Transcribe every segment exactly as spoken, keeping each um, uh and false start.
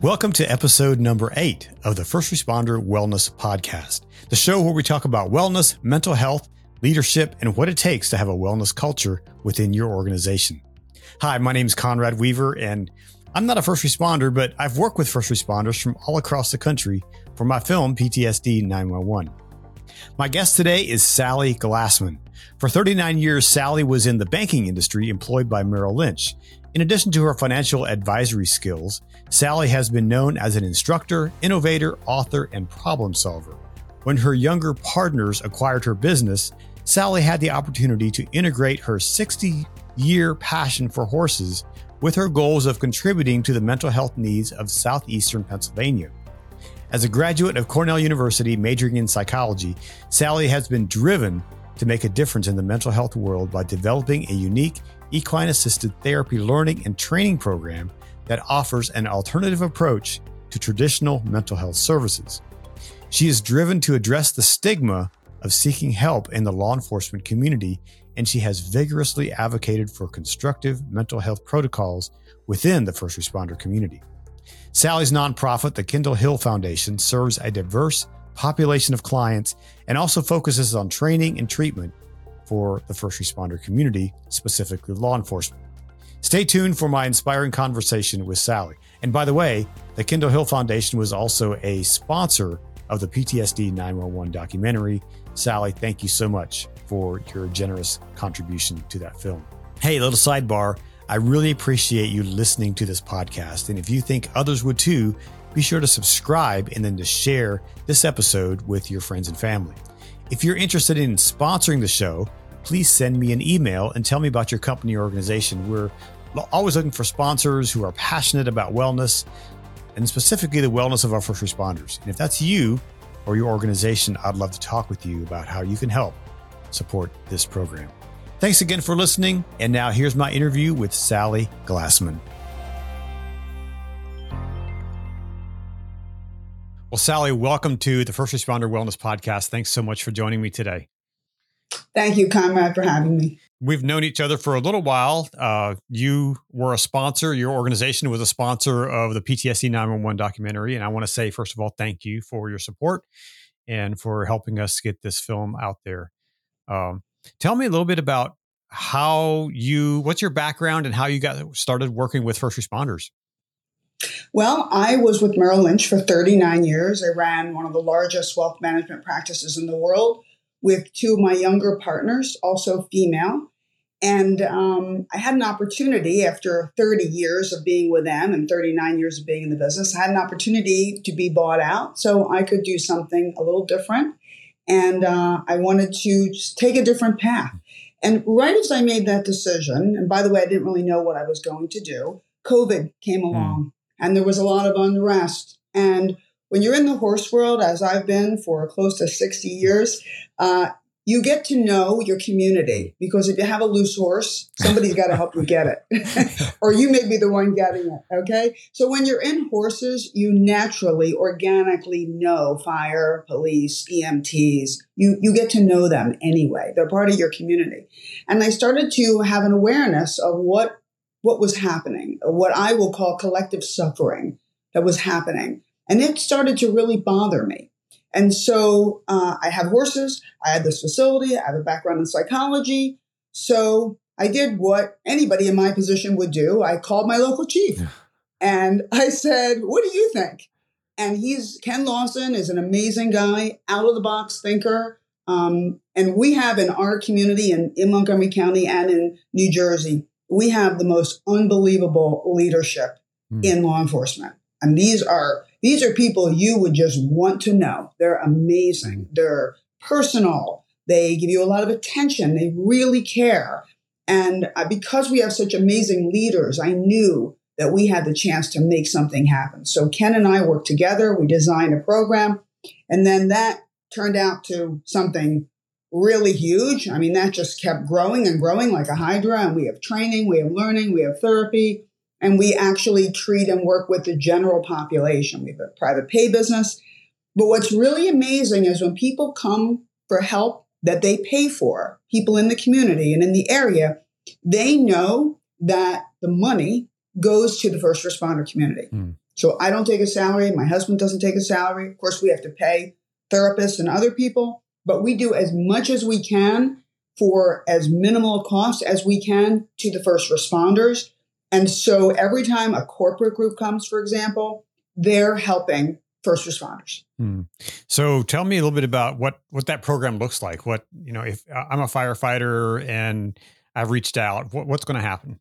Welcome to episode number eight of the First Responder Wellness Podcast, the show where we talk about wellness, mental health, leadership, and what it takes to have a wellness culture within your organization. Hi, my name is Conrad Weaver, and I'm not a first responder, but I've worked with first responders from all across the country for my film, P T S D nine one one. My guest today is Sally Glassman. For thirty-nine years, Sally was in the banking industry employed by Merrill Lynch. In addition to her financial advisory skills, Sally has been known as an instructor, innovator, author, and problem solver. When her younger partners acquired her business, Sally had the opportunity to integrate her sixty-year passion for horses with her goals of contributing to the mental health needs of southeastern Pennsylvania. As a graduate of Cornell University majoring in psychology, Sally has been driven to make a difference in the mental health world by developing a unique equine-assisted therapy learning and training program that offers an alternative approach to traditional mental health services. She is driven to address the stigma of seeking help in the law enforcement community, and she has vigorously advocated for constructive mental health protocols within the first responder community. Sally's nonprofit, the Kendall Hill Foundation, serves a diverse population of clients and also focuses on training and treatment for the first responder community, specifically law enforcement. Stay tuned for my inspiring conversation with Sally. And by the way, the Kendall Hill Foundation was also a sponsor of the P T S D nine one one documentary. Sally, thank you so much for your generous contribution to that film. Hey, little sidebar. I really appreciate you listening to this podcast. And if you think others would too, be sure to subscribe and then to share this episode with your friends and family. If you're interested in sponsoring the show, please send me an email and tell me about your company or organization. We're always looking for sponsors who are passionate about wellness and specifically the wellness of our first responders. And if that's you or your organization, I'd love to talk with you about how you can help support this program. Thanks again for listening. And now here's my interview with Sally Glassman. Well, Sally, welcome to the First Responder Wellness Podcast. Thanks so much for joining me today. Thank you, Conrad, for having me. We've known each other for a little while. Uh, you were a sponsor. Your organization was a sponsor of the P T S D nine one one documentary. And I want to say, first of all, thank you for your support and for helping us get this film out there. Um, tell me a little bit about how you, what's your background and how you got started working with first responders? Well, I was with Merrill Lynch for thirty-nine years. I ran one of the largest wealth management practices in the world with two of my younger partners, also female. And um, I had an opportunity after thirty years of being with them and thirty-nine years of being in the business, I had an opportunity to be bought out so I could do something a little different. And uh, I wanted to just take a different path. And right as I made that decision, and by the way, I didn't really know what I was going to do, COVID came along. Mm. And there was a lot of unrest. And when you're in the horse world, as I've been for close to sixty years, uh, you get to know your community. Because if you have a loose horse, somebody's got to help you get it. Or you may be the one getting it, okay? So when you're in horses, you naturally, organically know fire, police, E M Ts. You, you get to know them anyway. They're part of your community. And I started to have an awareness of what what was happening, what I will call collective suffering that was happening. And it started to really bother me. And so uh, I have horses, I had this facility, I have a background in psychology. So I did what anybody in my position would do. I called my local chief and I said, what do you think? And he's, Ken Lawson is an amazing guy, out of the box thinker. Um, and we have in our community in, in Montgomery County and in New Jersey, we have the most unbelievable leadership mm. in law enforcement. And these are these are people you would just want to know. They're amazing. They're personal. They give you a lot of attention. They really care. And uh, because we have such amazing leaders, I knew that we had the chance to make something happen. So Ken and I worked together. We designed a program. And then that turned out to something really huge. I mean, that just kept growing and growing like a hydra. And we have training, we have learning, we have therapy, and we actually treat and work with the general population. We have a private pay business. But what's really amazing is when people come for help that they pay for, people in the community and in the area, they know that the money goes to the first responder community. Mm. So I don't take a salary. My husband doesn't take a salary. Of course, we have to pay therapists and other people, but we do as much as we can for as minimal cost as we can to the first responders. And so every time a corporate group comes, for example, they're helping first responders. Hmm. So tell me a little bit about what, what that program looks like. What, you know, if I'm a firefighter and I've reached out, what, what's going to happen?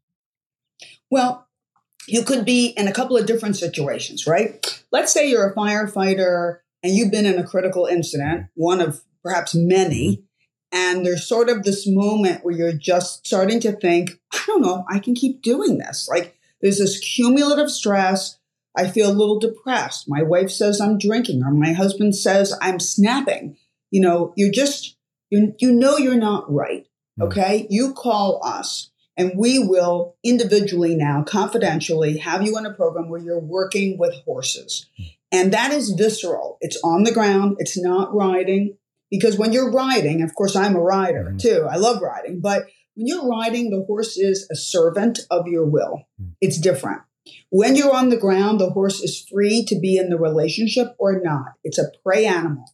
Well, you could be in a couple of different situations, right? Let's say you're a firefighter and you've been in a critical incident, one of perhaps many, and there's sort of this moment where you're just starting to think, I don't know if I can keep doing this. Like there's this cumulative stress. I feel a little depressed. My wife says I'm drinking, or my husband says I'm snapping. You know, you're just, you you know you're not right, okay? You call us. And we will individually now, confidentially, have you in a program where you're working with horses. And that is visceral. It's on the ground. It's not riding. Because when you're riding, of course, I'm a rider mm-hmm. too. I love riding. But when you're riding, the horse is a servant of your will. It's different. When you're on the ground, the horse is free to be in the relationship or not. It's a prey animal.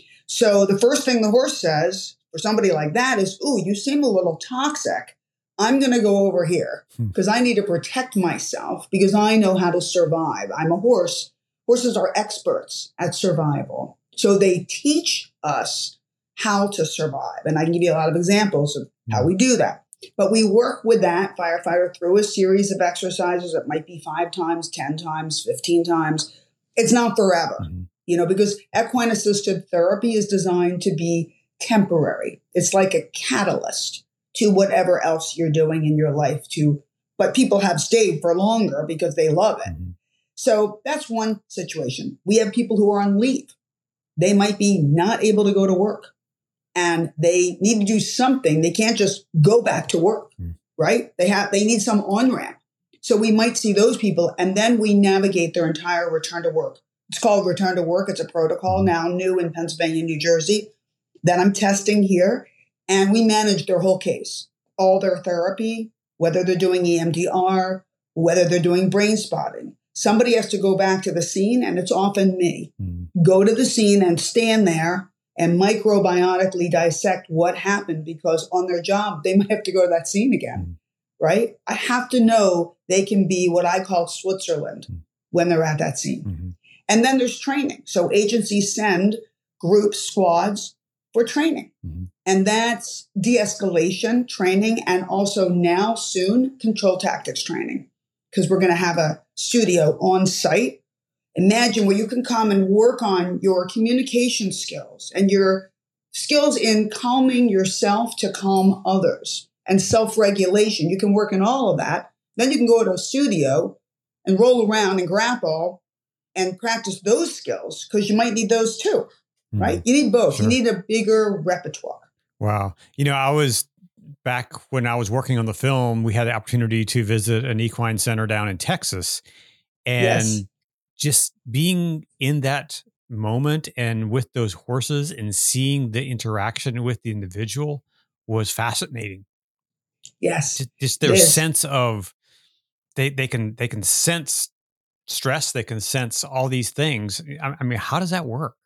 So the first thing the horse says for somebody like that is, ooh, you seem a little toxic. I'm going to go over here because I need to protect myself because I know how to survive. I'm a horse. Horses are experts at survival. So they teach us how to survive. And I can give you a lot of examples of how we do that. But we work with that firefighter through a series of exercises. It might be five times, ten times, fifteen times. It's not forever, mm-hmm. you know, because equine assisted therapy is designed to be temporary. It's like a catalyst to whatever else you're doing in your life to, but people have stayed for longer because they love it. Mm-hmm. So that's one situation. We have people who are on leave. They might be not able to go to work and they need to do something. They can't just go back to work, mm-hmm. right? They have, they need some on-ramp. So we might see those people and then we navigate their entire return to work. It's called return to work. It's a protocol now new in Pennsylvania, New Jersey that I'm testing here. And we manage their whole case, all their therapy, whether they're doing E M D R, whether they're doing brain spotting. Somebody has to go back to the scene, and it's often me. Mm. Go to the scene and stand there and microbiotically dissect what happened because on their job, they might have to go to that scene again, mm. right? I have to know they can be what I call Switzerland mm. when they're at that scene. Mm-hmm. And then there's training. So agencies send groups, squads for training. Mm-hmm. And that's de-escalation training and also now soon control tactics training because we're going to have a studio on site. Imagine where you can come and work on your communication skills and your skills in calming yourself to calm others and self-regulation. You can work in all of that. Then you can go to a studio and roll around and grapple and practice those skills because you might need those too, mm-hmm. right? You need both. Sure. You need a bigger repertoire. Wow. You know, I was back when I was working on the film, we had the opportunity to visit an equine center down in Texas and yes. just being in that moment and with those horses and seeing the interaction with the individual was fascinating. Yes. Just, just their sense of they, they can, they can sense stress. They can sense all these things. I, I mean, how does that work?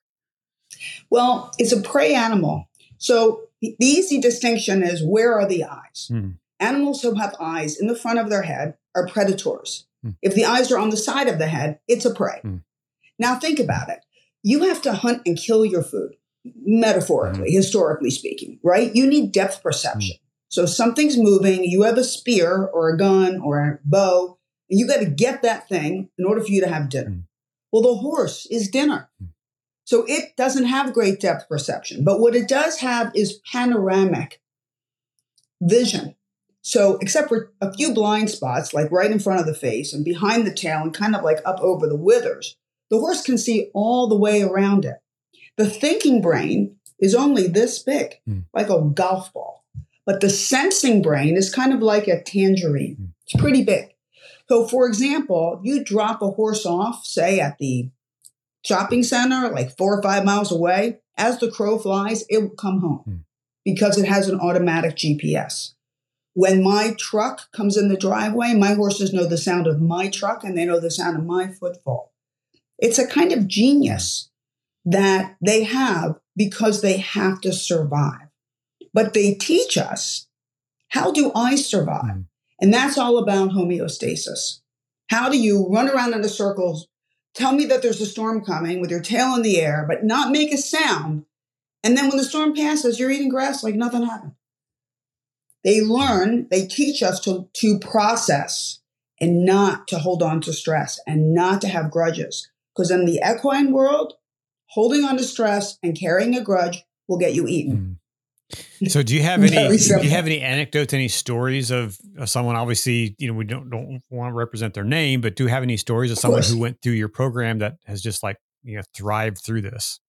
Well, it's a prey animal. So the easy distinction is where are the eyes? Hmm. Animals who have eyes in the front of their head are predators. Hmm. If the eyes are on the side of the head, it's a prey. Hmm. Now think about it. You have to hunt and kill your food, metaphorically, hmm. historically speaking, right? You need depth perception. Hmm. So something's moving, you have a spear or a gun or a bow, and you got to get that thing in order for you to have dinner. Hmm. Well, the horse is dinner. Hmm. So it doesn't have great depth perception, but what it does have is panoramic vision. So except for a few blind spots, like right in front of the face and behind the tail and kind of like up over the withers, the horse can see all the way around it. The thinking brain is only this big, mm. like a golf ball. But the sensing brain is kind of like a tangerine. Mm. It's pretty big. So for example, you drop a horse off, say at the shopping center, like four or five miles away, as the crow flies, it will come home mm. because it has an automatic G P S. When my truck comes in the driveway, my horses know the sound of my truck and they know the sound of my footfall. It's a kind of genius that they have because they have to survive. But they teach us, how do I survive? Mm. And that's all about homeostasis. How do you run around in a circle, tell me that there's a storm coming with your tail in the air, but not make a sound. And then when the storm passes, you're eating grass like nothing happened. They learn, they teach us to, to process and not to hold on to stress and not to have grudges. Because in the equine world, holding on to stress and carrying a grudge will get you eaten. Mm. So do you have any, do you have any anecdotes, any stories of, of someone, obviously, you know, we don't, don't want to represent their name, but do you have any stories of someone of who went through your program that has just like, you know, thrived through this?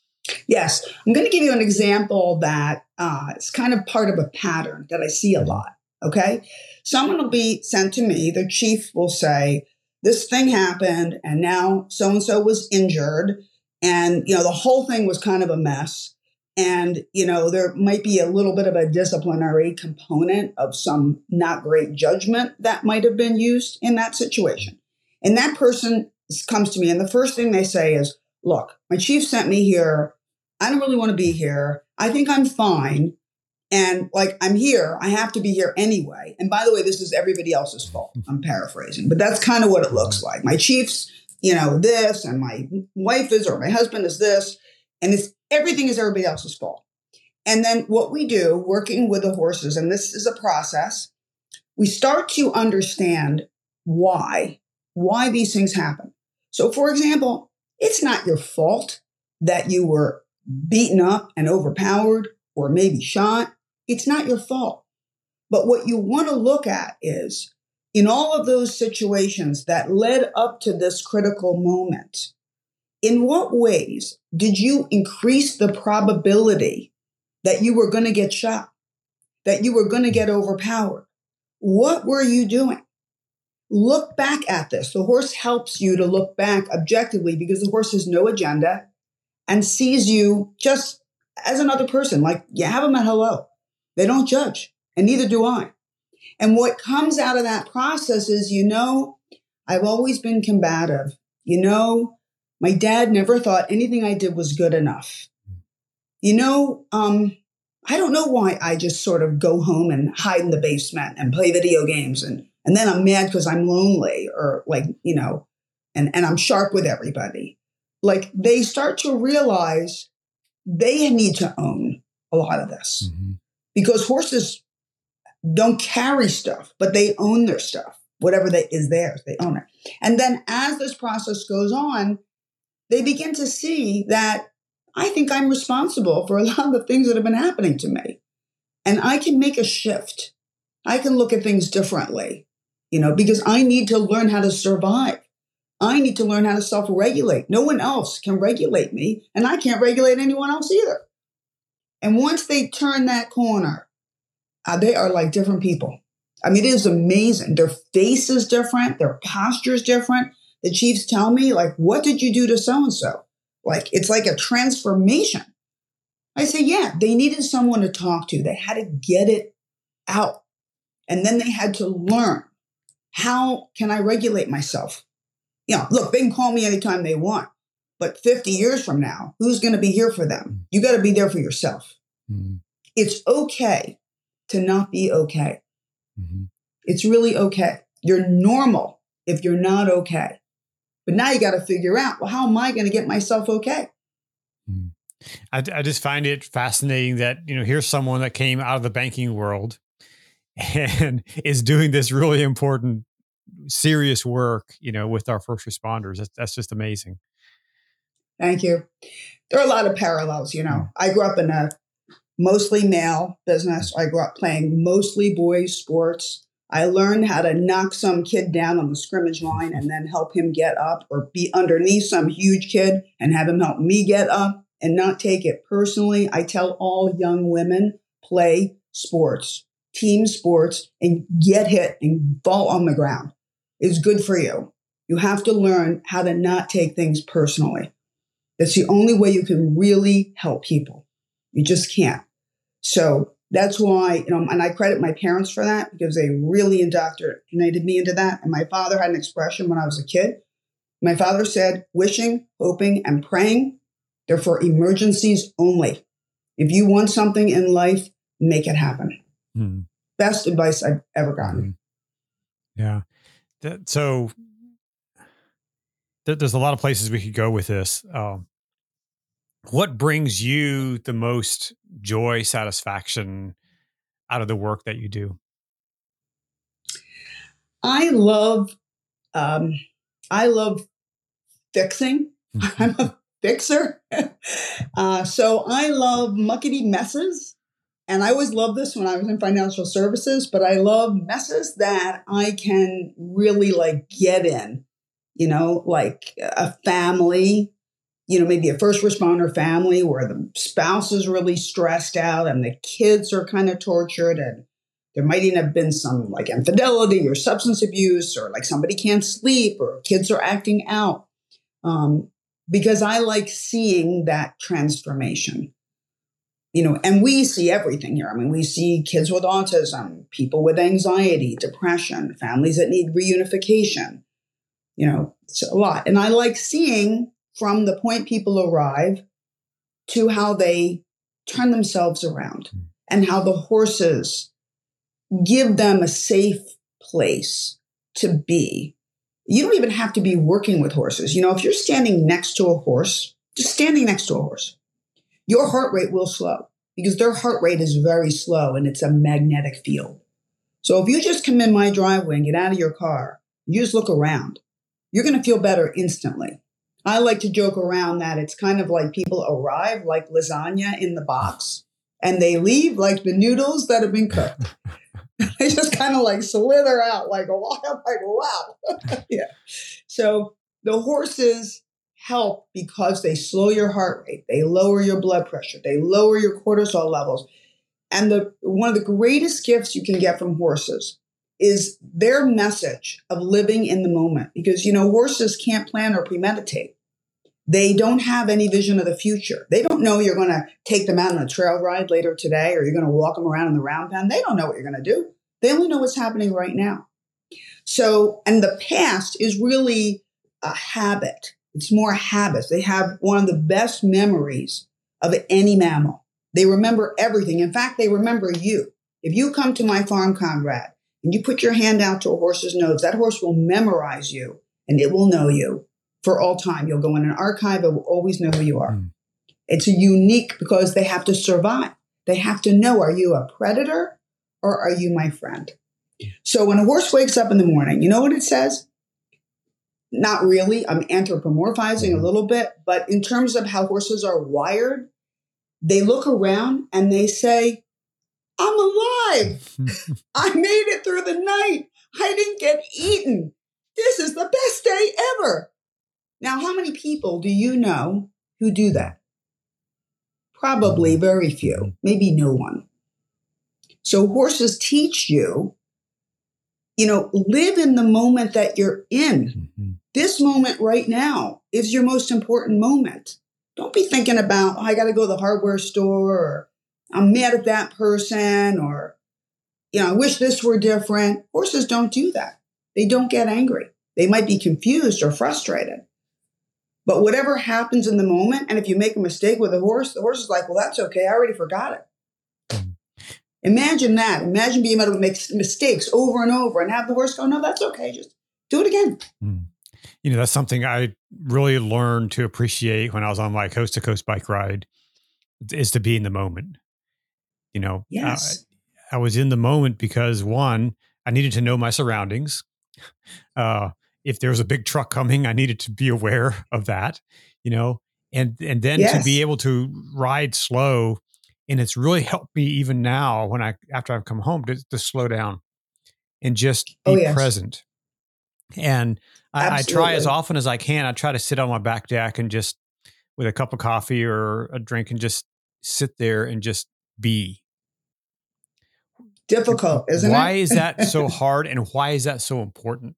Yes. I'm going to give you an example that uh, is kind of part of a pattern that I see a lot. Okay. Someone will be sent to me. The chief will say, this thing happened and now so-and-so was injured. And, you know, the whole thing was kind of a mess. And, you know, there might be a little bit of a disciplinary component of some not great judgment that might have been used in that situation. And that person comes to me and the first thing they say is, look, my chief sent me here. I don't really want to be here. I think I'm fine. And like, I'm here. I have to be here anyway. And by the way, this is everybody else's fault. I'm paraphrasing, but that's kind of what it looks like. My chief's, you know, this, and my wife is, or my husband is this, and it's everything is everybody else's fault. And then what we do working with the horses, and this is a process, we start to understand why, why these things happen. So for example, it's not your fault that you were beaten up and overpowered or maybe shot. It's not your fault. But what you want to look at is, in all of those situations that led up to this critical moment, in what ways did you increase the probability that you were going to get shot, that you were going to get overpowered? What were you doing? Look back at this. The horse helps you to look back objectively because the horse has no agenda and sees you just as another person. Like, you have them at hello. They don't judge, and neither do I. And what comes out of that process is, you know, I've always been combative. You know, my dad never thought anything I did was good enough. You know, um, I don't know why I just sort of go home and hide in the basement and play video games. And, and then I'm mad because I'm lonely, or like, you know, and, and I'm sharp with everybody. Like, they start to realize they need to own a lot of this. Mm-hmm. Because horses don't carry stuff, but they own their stuff. Whatever they, is theirs, they own it. And then as this process goes on, they begin to see that I think I'm responsible for a lot of the things that have been happening to me. And I can make a shift. I can look at things differently, you know, because I need to learn how to survive. I need to learn how to self-regulate. No one else can regulate me, and I can't regulate anyone else either. And once they turn that corner, uh, they are like different people. I mean, it is amazing. Their face is different. Their posture is different. The chiefs tell me, like, what did you do to so-and-so? Like, it's like a transformation. I say, yeah, they needed someone to talk to. They had to get it out. And then they had to learn, how can I regulate myself? You know, look, they can call me anytime they want. But fifty years from now, who's going to be here for them? You got to be there for yourself. Mm-hmm. It's okay to not be okay. Mm-hmm. It's really okay. You're normal if you're not okay. But now you got to figure out, well, how am I going to get myself okay? Mm-hmm. I, I just find it fascinating that, you know, here's someone that came out of the banking world and is doing this really important, serious work, you know, with our first responders. That's, that's just amazing. Thank you. There are a lot of parallels, you know. I grew up in a mostly male business. I grew up playing mostly boys sports. I learned how to knock some kid down on the scrimmage line and then help him get up, or be underneath some huge kid and have him help me get up and not take it personally. I tell all young women, play sports, team sports, and get hit and fall on the ground. It's good for you. You have to learn how to not take things personally. That's the only way you can really help people. You just can't. So that's why, you know, and I credit my parents for that, because they really indoctrinated me into that. And my father had an expression when I was a kid. My father said, wishing, hoping, and praying, they're for emergencies only. If you want something in life, make it happen. Mm-hmm. Best advice I've ever gotten. Mm-hmm. Yeah. That, so th- there's a lot of places we could go with this. Um, what brings you the most joy, satisfaction out of the work that you do? I love, um, I love fixing. I'm a fixer. uh, so I love muckety messes. And I always loved this when I was in financial services, but I love messes that I can really like get in, you know, like a family, you know, maybe a first responder family where the spouse is really stressed out and the kids are kind of tortured, and there might even have been some like infidelity or substance abuse, or like somebody can't sleep or kids are acting out. Um, because I like seeing that transformation. You know, and we see everything here. I mean, we see kids with autism, people with anxiety, depression, families that need reunification. You know, it's a lot. And I like seeing from the point people arrive to how they turn themselves around and how the horses give them a safe place to be. You don't even have to be working with horses. You know, if you're standing next to a horse, just standing next to a horse, your heart rate will slow because their heart rate is very slow and it's a magnetic field. So if you just come in my driveway and get out of your car, you just look around, you're going to feel better instantly. I like to joke around that it's kind of like people arrive like lasagna in the box and they leave like the noodles that have been cooked. They just kind of like slither out like, oh, I'm like, wow. Yeah. So the horses help because they slow your heart rate, they lower your blood pressure, they lower your cortisol levels. And the one of the greatest gifts you can get from horses is their message of living in the moment. Because, you know, horses can't plan or premeditate. They don't have any vision of the future. They don't know you're going to take them out on a trail ride later today, or you're going to walk them around in the round pen. They don't know what you're going to do. They only know what's happening right now. So, and the past is really a habit. It's more habits. They have one of the best memories of any mammal. They remember everything. In fact, they remember you. If you come to my farm, Conrad, and you put your hand out to a horse's nose, that horse will memorize you and it will know you for all time. You'll go in an archive. It will always know who you are. Mm. It's unique because they have to survive. They have to know, are you a predator or are you my friend? So when a horse wakes up in the morning, you know what it says? Not really. I'm anthropomorphizing a little bit, but in terms of how horses are wired, they look around and they say, I'm alive. I made it through the night. I didn't get eaten. This is the best day ever. Now, how many people do you know who do that? Probably very few, maybe no one. So horses teach you, you know, live in the moment that you're in. Mm-hmm. This moment right now is your most important moment. Don't be thinking about, oh, I got to go to the hardware store, or I'm mad at that person, or, you know, I wish this were different. Horses don't do that. They don't get angry. They might be confused or frustrated. But whatever happens in the moment, and if you make a mistake with a horse, the horse is like, well, that's okay. I already forgot it. Imagine that. Imagine being able to make mistakes over and over and have the horse go, no, that's okay. Just do it again. Mm. You know, that's something I really learned to appreciate when I was on my coast to coast bike ride, is to be in the moment. You know, yes. I, I was in the moment because, one, I needed to know my surroundings. Uh, if there was a big truck coming, I needed to be aware of that, you know, and, and then yes. to be able to ride slow. And it's really helped me even now when I, after I've come home, to, to slow down and just be oh, yes. present. And I, I try as often as I can. I try to sit on my back deck and just with a cup of coffee or a drink and just sit there and just be. Difficult, isn't why it? Why is that so hard, and why is that so important?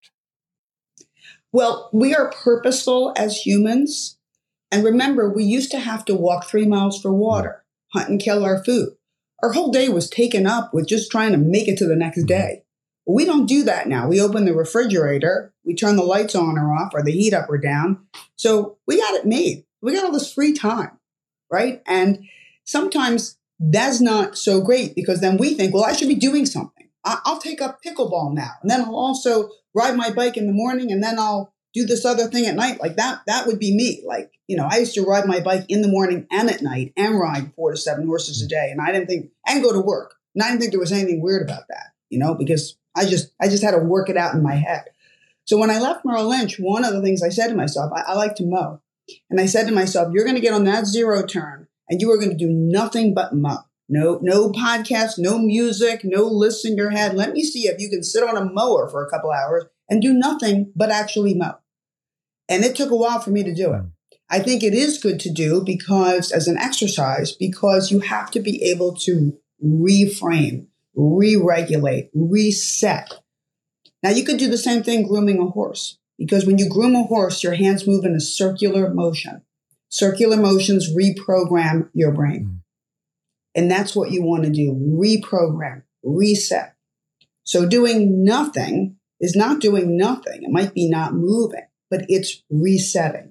Well, we are purposeful as humans. And remember, we used to have to walk three miles for water, hunt and kill our food. Our whole day was taken up with just trying to make it to the next day. We don't do that now. We open the refrigerator, we turn the lights on or off, or the heat up or down. So we got it made. We got all this free time, right? And sometimes that's not so great because then we think, well, I should be doing something. I- I'll take up pickleball now. And then I'll also ride my bike in the morning and then I'll do this other thing at night. Like that, that would be me. Like, you know, I used to ride my bike in the morning and at night and ride four to seven horses a day. And I didn't think, and go to work. And I didn't think there was anything weird about that, you know, because I just, I just had to work it out in my head. So when I left Merrill Lynch, one of the things I said to myself, I, I like to mow. And I said to myself, you're going to get on that zero turn and you are going to do nothing but mow. No, no podcast, no music, no lists in your head. Let me see if you can sit on a mower for a couple hours and do nothing but actually mow. And it took a while for me to do it. I think it is good to do because as an exercise, because you have to be able to reframe, re-regulate, reset. Now you could do the same thing grooming a horse because when you groom a horse, your hands move in a circular motion. Circular motions reprogram your brain. And that's what you want to do. Reprogram, reset. So doing nothing is not doing nothing. It might be not moving, but it's resetting.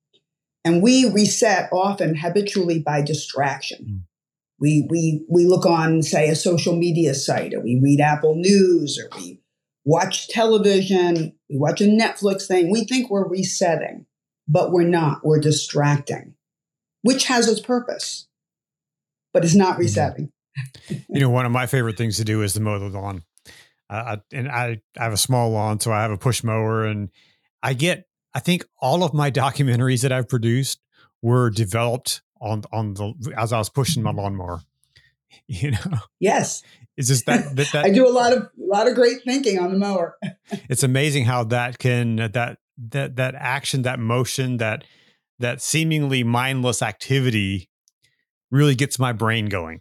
And we reset often habitually by distraction. Mm. We, we, we look on, say, a social media site, or we read Apple News, or we watch television, we watch a Netflix thing. We think we're resetting, but we're not. We're distracting, which has its purpose, but it's not resetting. You know, one of my favorite things to do is to mow the lawn. Uh, and I, I have a small lawn, so I have a push mower, and I get, I think all of my documentaries that I've produced were developed on, on the, as I was pushing my lawnmower, you know? Yes. It's just that, that, that I do a lot of, a lot of great thinking on the mower. It's amazing how that can, that, that, that action, that motion, that, that seemingly mindless activity really gets my brain going.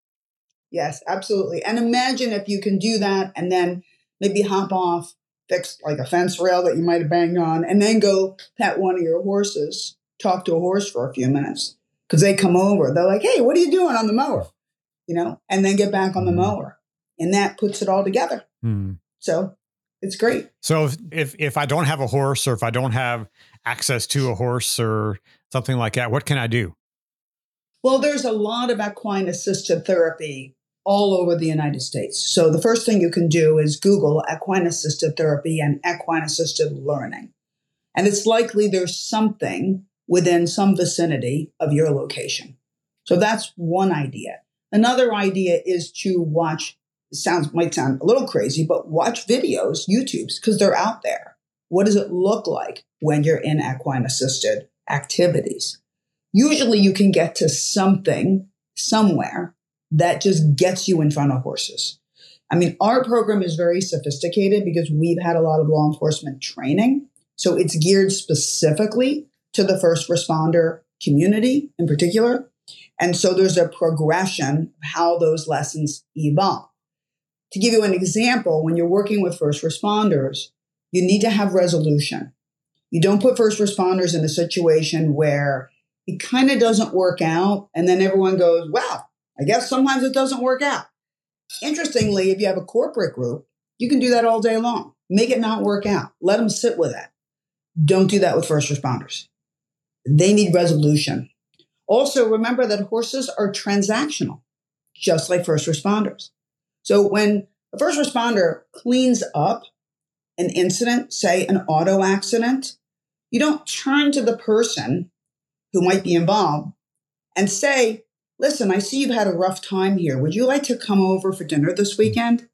Yes, absolutely. And imagine if you can do that and then maybe hop off, fix like a fence rail that you might have banged on, and then go pet one of your horses, talk to a horse for a few minutes. Because they come over, they're like, hey, what are you doing on the mower? You know, and then get back on the mower. And that puts it all together. Hmm. So it's great. So if, if if I don't have a horse, or if I don't have access to a horse or something like that, what can I do? Well, there's a lot of equine assisted therapy all over the United States. So the first thing you can do is Google equine assisted therapy and equine assisted learning. And it's likely there's something within some vicinity of your location. So that's one idea. Another idea is to watch, it sounds, might sound a little crazy, but watch videos, YouTubes, because they're out there. What does it look like when you're in equine assisted activities? Usually you can get to something somewhere that just gets you in front of horses. I mean, our program is very sophisticated because we've had a lot of law enforcement training. So it's geared specifically to the first responder community in particular. And so there's a progression of how those lessons evolve. To give you an example, when you're working with first responders, you need to have resolution. You don't put first responders in a situation where it kind of doesn't work out. And then everyone goes, wow, I guess sometimes it doesn't work out. Interestingly, if you have a corporate group, you can do that all day long. Make it not work out. Let them sit with it. Don't do that with first responders. They need resolution. Also, remember that horses are transactional, just like first responders. So when a first responder cleans up an incident, say an auto accident, you don't turn to the person who might be involved and say, listen, I see you've had a rough time here. Would you like to come over for dinner this weekend?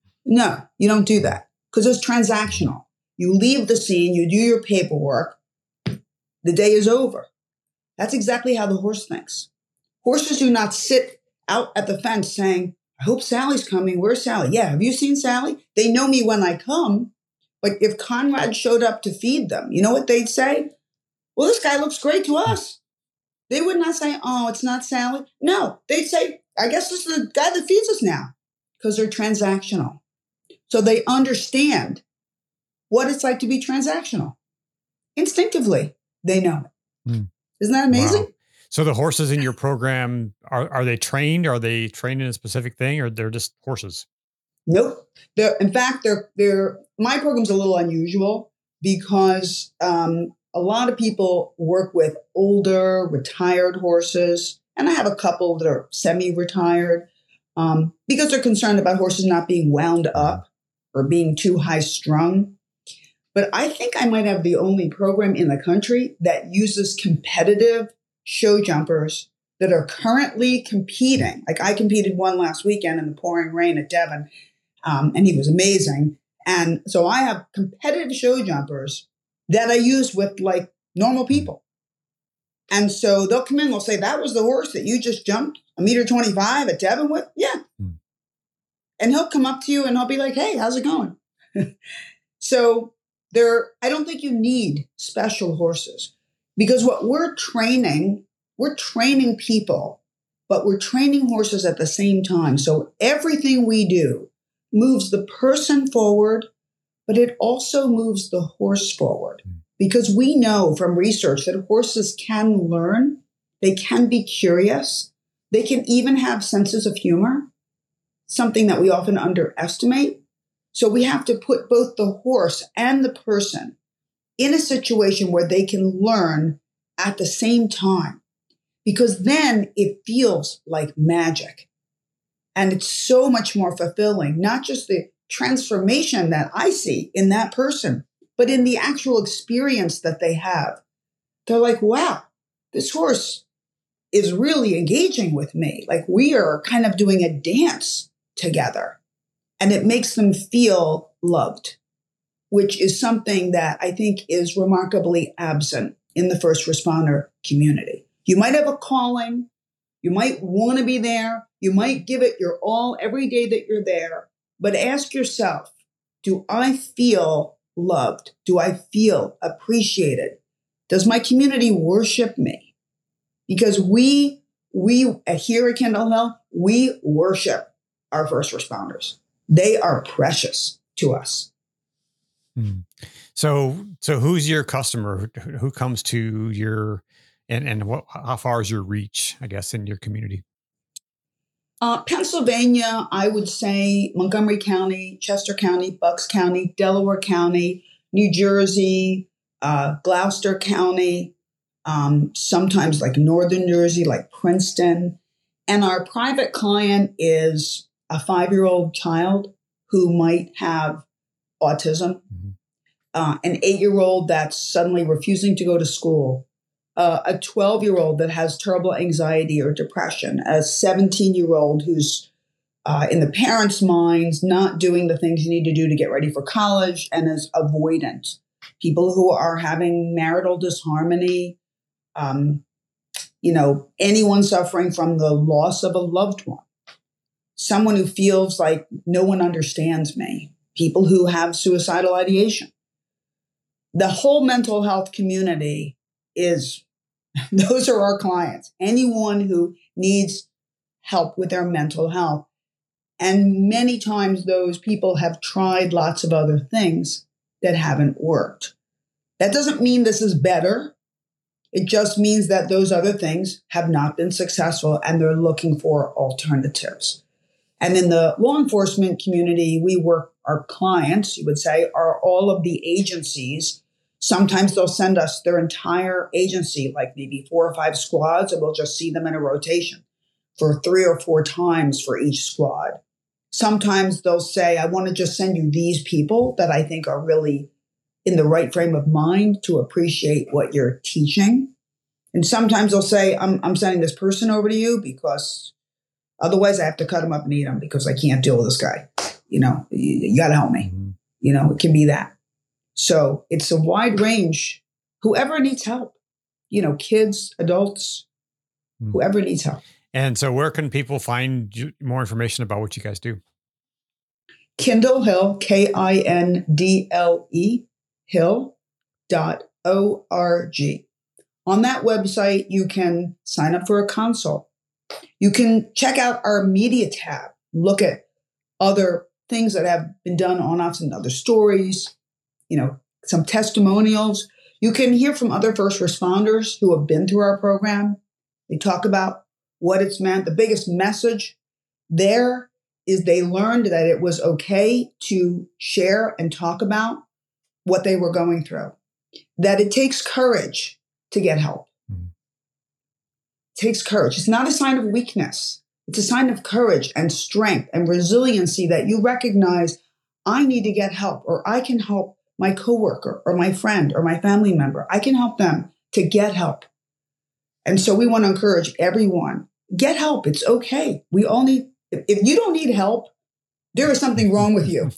No, you don't do that because it's transactional. You leave the scene, you do your paperwork, the day is over. That's exactly how the horse thinks. Horses do not sit out at the fence saying, I hope Sally's coming. Where's Sally? Yeah, have you seen Sally? They know me when I come. But if Conrad showed up to feed them, you know what they'd say? Well, this guy looks great to us. They would not say, oh, it's not Sally. No, they'd say, I guess this is the guy that feeds us now, because they're transactional. So they understand what it's like to be transactional. Instinctively, they know it. Mm. Isn't that amazing? Wow. So the horses in your program, are, are they trained? Are they trained in a specific thing, or they're just horses? Nope. They're, in fact, they're, they're, my program's a little unusual because um, a lot of people work with older, retired horses, and I have a couple that are semi-retired um, because they're concerned about horses not being wound up or being too high-strung. But I think I might have the only program in the country that uses competitive show jumpers that are currently competing. Like I competed one last weekend in the pouring rain at Devon, um, and he was amazing. And so I have competitive show jumpers that I use with like normal people. And so they'll come in, they'll say, that was the horse that you just jumped a meter twenty-five at Devon with? Yeah. Hmm. And he'll come up to you and I'll be like, hey, how's it going? So there, I don't think you need special horses because what we're training, we're training people, but we're training horses at the same time. So everything we do moves the person forward, but it also moves the horse forward because we know from research that horses can learn, they can be curious, they can even have senses of humor, something that we often underestimate. So we have to put both the horse and the person in a situation where they can learn at the same time, because then it feels like magic. And it's so much more fulfilling, not just the transformation that I see in that person, but in the actual experience that they have. They're like, wow, this horse is really engaging with me. Like we are kind of doing a dance together. And it makes them feel loved, which is something that I think is remarkably absent in the first responder community. You might have a calling. You might want to be there. You might give it your all every day that you're there. But ask yourself, do I feel loved? Do I feel appreciated? Does my community worship me? Because we, we here at Kendall Hill, we worship our first responders. They are precious to us. Hmm. So, so who's your customer? Who, who comes to your, and, and what, how far is your reach, I guess, in your community? Uh, Pennsylvania, I would say Montgomery County, Chester County, Bucks County, Delaware County, New Jersey, uh, Gloucester County, um, sometimes like Northern Jersey, like Princeton. And our private client is a five-year-old child who might have autism, mm-hmm. uh, an eight-year-old that's suddenly refusing to go to school, uh, a twelve-year-old that has terrible anxiety or depression, a seventeen-year-old who's uh, in the parents' minds not doing the things you need to do to get ready for college and is avoidant, people who are having marital disharmony, um, you know, anyone suffering from the loss of a loved one. Someone who feels like no one understands me, people who have suicidal ideation. The whole mental health community is, those are our clients. Anyone who needs help with their mental health. And many times those people have tried lots of other things that haven't worked. That doesn't mean this is better. It just means that those other things have not been successful and they're looking for alternatives. And in the law enforcement community, we work, our clients, you would say, are all of the agencies. Sometimes they'll send us their entire agency, like maybe four or five squads, and we'll just see them in a rotation for three or four times for each squad. Sometimes they'll say, I want to just send you these people that I think are really in the right frame of mind to appreciate what you're teaching. And sometimes they'll say, I'm, I'm sending this person over to you because otherwise I have to cut them up and eat them because I can't deal with this guy. You know, you, you got to help me. Mm-hmm. You know, it can be that. So it's a wide range. Whoever needs help, you know, kids, adults, mm-hmm. whoever needs help. And so where can people find you, more information about what you guys do? Kendall Hill, K I N D L E, hill dot O R G. On that website, you can sign up for a consult. You can check out our media tab, look at other things that have been done on us and other stories, you know, some testimonials. You can hear from other first responders who have been through our program. They talk about what it's meant. The biggest message there is they learned that it was okay to share and talk about what they were going through, that it takes courage to get help. Mm-hmm. It takes courage. It's not a sign of weakness. It's a sign of courage and strength and resiliency that you recognize, I need to get help, or I can help my coworker or my friend or my family member. I can help them to get help. And so we want to encourage everyone, get help. It's okay. We all need, if you don't need help, there is something wrong with you.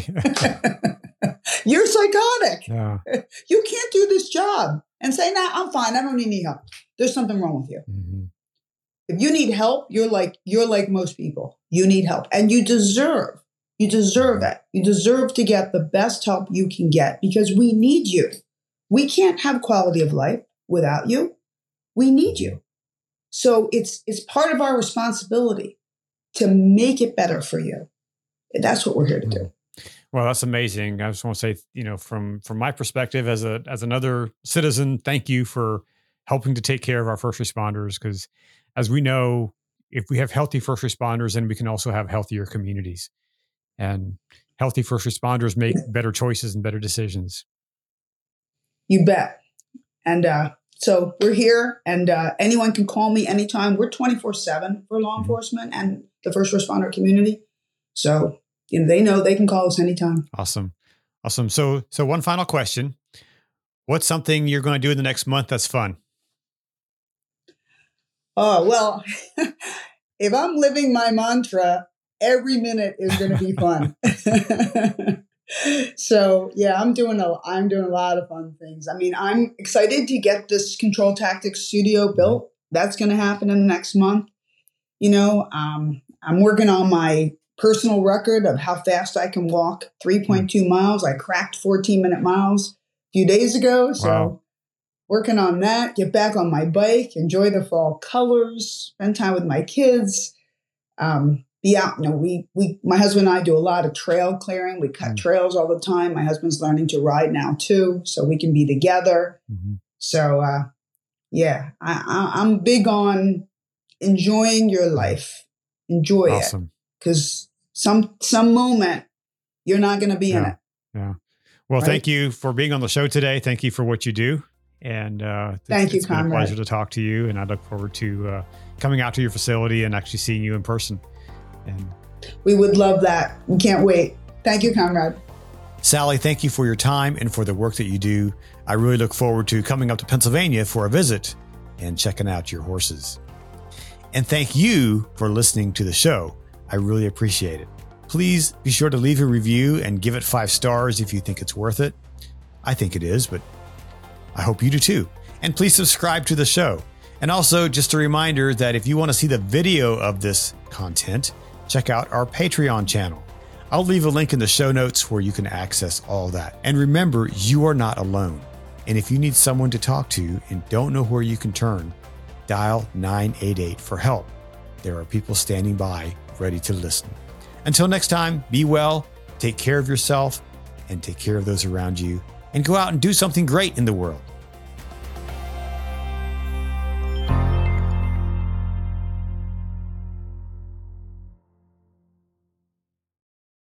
You're psychotic. Yeah. You can't do this job and say, nah, I'm fine. I don't need any help. There's something wrong with you. Mm-hmm. If you need help, you're like, you're like most people. You need help and you deserve, you deserve it. You deserve to get the best help you can get because we need you. We can't have quality of life without you. We need you. So it's, it's part of our responsibility to make it better for you. And that's what we're here to do. Well, that's amazing. I just want to say, you know, from, from my perspective as a, as another citizen, thank you for helping to take care of our first responders. Because as we know, if we have healthy first responders, then we can also have healthier communities, and healthy first responders make better choices and better decisions. You bet. And, uh, so we're here, and uh, anyone can call me anytime. We're twenty-four seven for law mm-hmm. enforcement and the first responder community. So you know, they know they can call us anytime. Awesome. Awesome. So, so one final question. What's something you're going to do in the next month that's fun? Oh, well, if I'm living my mantra, every minute is going to be fun. So yeah, I'm doing a, I'm doing a lot of fun things. I mean, I'm excited to get this Control Tactics studio built. That's going to happen in the next month. You know, um, I'm working on my personal record of how fast I can walk, three point two miles. I cracked fourteen minute miles a few days ago. So wow. Working on that, get back on my bike, enjoy the fall colors, spend time with my kids. Um, Be out. You know, we, we, my husband and I do a lot of trail clearing. We cut mm-hmm. trails all the time. My husband's learning to ride now too, so we can be together. Mm-hmm. So, uh, yeah, I, I, I'm big on enjoying your life. Enjoy awesome. It. Because some, some moment you're not going to be yeah. in it. Yeah. Well, right? Thank you for being on the show today. Thank you for what you do. And, uh, thank it's, you, it's been Conrad. a pleasure to talk to you. And I look forward to, uh, coming out to your facility and actually seeing you in person. And we would love that. We can't wait. Thank you, Conrad. Sally, thank you for your time and for the work that you do. I really look forward to coming up to Pennsylvania for a visit and checking out your horses. And thank you for listening to the show. I really appreciate it. Please be sure to leave a review and give it five stars if you think it's worth it. I think it is, but I hope you do too. And please subscribe to the show. And also just a reminder that if you want to see the video of this content, check out our Patreon channel. I'll leave a link in the show notes where you can access all that. And remember, you are not alone. And if you need someone to talk to and don't know where you can turn, dial nine eight eight for help. There are people standing by ready to listen. Until next time, be well, take care of yourself, and take care of those around you, and go out and do something great in the world.